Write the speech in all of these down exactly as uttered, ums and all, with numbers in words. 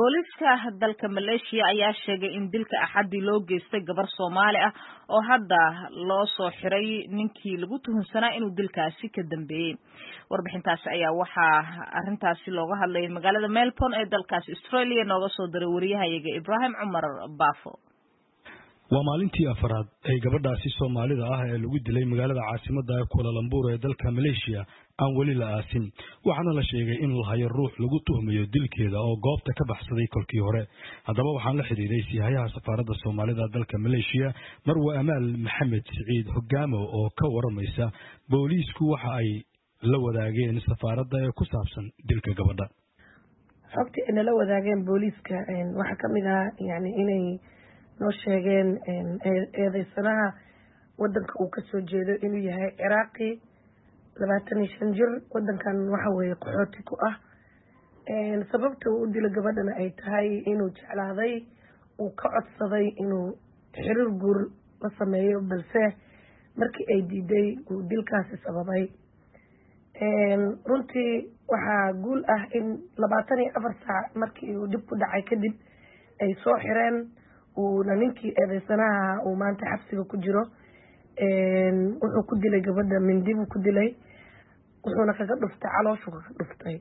booliska dalka Malaysia ayaa sheegay in dilka axadii loo geystay gabar Soomaali ah oo hadda loo soo xiray ninkii lagu tuhunsanaa inuu dilkaasi ka dambeeyay. Warbixintaasi ayaa waxaa arintaasi looga hadlay magaalada Melbourne ee dalkaas Australia nooga soo diray wariyahayaga Ibrahim Umar Bafo. waa maalintii afraad ay gabadhaasi Soomaalida ah ee lagu dilay magaalada caasimadda Kuala Lumpur ee dalka Malaysia aan wali la aasin waxaana la sheegay in la hayo ruux lagu tuhmayo dilkeeda oo goobta ka baxsaday kolkii hore haddaba waxaan la xiriiray siyahayaha safaaradda Soomaalida dalka Malaysia Marwa Amal Maxamed Saciid Hogaamo oo ka waramaysa booliisku waxa ay la wadaageen safaaradda ee ku saabsan dilka gabadha. xogta in la wadaageen booliiska waxa kamid ah yani inay noo sheegeen eedeysanaha wadanka uu ka soo jeedo inuu yahay Ciraaqi labaatan iyo shan jir wadankan waxa weeye qaxooti ku ah een sababta uu dilay gabadhana ay tahay inuu jeclaaday uu ka codsaday inuu xiriir guur la sameeyo balse markii ay diiday uu dilkaasi sababay een runtii waxa guul ah in labaatan iyo afar saac markii uu dib ku dhacay kadib ay soo xireen uu ninkii eedeysanaha uu maanta xabsiga ku jiro een wuxuu ku dilay gabadha mindi buu ku dilay wuxuuna kaga dhuftay calooshu kaga dhuftay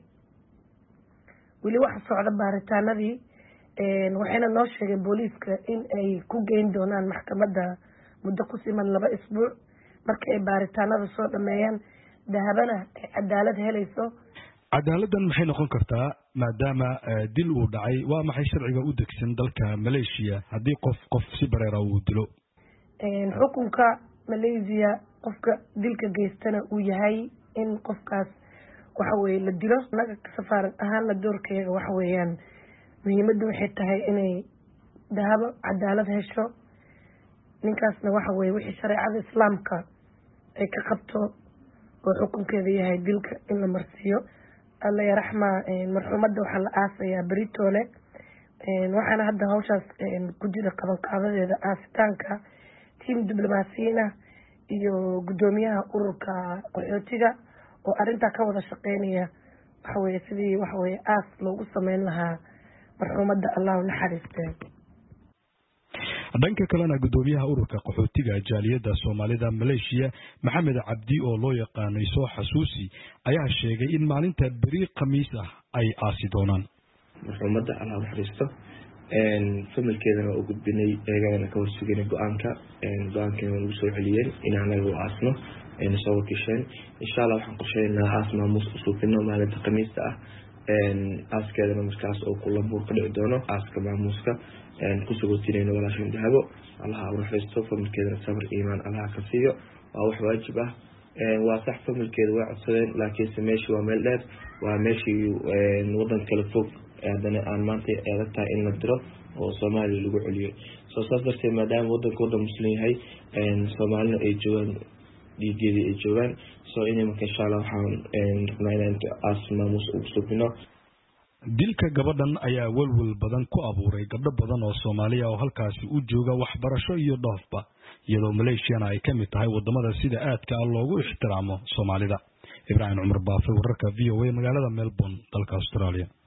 weli waxa socda baaritaanadii een waxayna noo sheegeen booliiska in ay ku geyn doonaan maxkamadda muddo ku siman laba isbuuc marka ay baaritaanada soo dhameeyaan dahabana ay cadaalad helayso. cadaaladdan maxay noqon kartaa maadaama dil uu dhacay waa maxay sharciga u degsan dalka Malaysia haddii qof qof si bareera uu dilo een xukunka Malaysia qofka dilka geystana uu yahay in qofkaas waxa weeye la dilo naga safaarad ahaan la doorkeega waxa weeyaan muhiimaddu waxay tahay inay dahabo cadaalad hesho ninkaasna waxa weeye wixii shareecada islaamka ay ka qabto oo xukunkeeda yahay dilka in la marsiyo alla ya raxma marxumadda waxa la aasayaa Britole een waxaana hadda hawshaas ku jira qaban qaadadeeda aasitaanka team diblomaasiyiin iyo gudoomiyaha ururka qaxootiga oo arinta ka wada shaqeynaya waxa weeye sidii waxa weeye aas loogu sameyn lahaa marxumadda Allah naxariistay. dhanka kalena gudoomiyaha ururka qaxootiga jaaliyadda Soomaalida Malaysia Maxamed Cabdi oo loo yaqaanay soo xasuusi ayaa sheegay in maalinta bari Khamiis ah ay aasi doonaan marxumadda Allah naxariisto een familkeedana u gudbinay eegana ka horsuginay go'aanka een go'aankeena lagu soo celiyay in anagu aasno een soo wakisheen insha Allah waxaan qorsheynaa aas maamuus suufino maalinta Khamiista ah een aaskeedana markaas oo Kuala Lumpur ka dhici doono aaska maamuuska een ku soo go'tinayna walaashin dahabo Allah ha naxariisto familkeedana sabr iimaan Allah ka siiyo waa wax waajib ah een waa sax familkeeda way codsadeen laakiin sameeshi waa meel dheer waa meeshii een wadan kala fog aadana aan maanta eedagtaa in la diro oo Soomaaliya lagu celiyo soo saartay maadaama wadanka wadan muslim yahay een Soomaalina ay joogaan dhiigeedii ay joogaan soo inay marka insha Allah waxaan een rabnaa aas maamuus ugu subino. dilka gabadhan ayaa walwal badan ku abuuray gabdho badan oo Soomaaliya oo halkaasi u jooga waxbarasho iyo dhoofba iyadoo Malaysia ay ka mid tahay wadamada sida aadka ah loogu ixtiraamo Soomaalida. Ibrahim Umar Bafo wararka V O A magaalada Melbourne dalka Australia.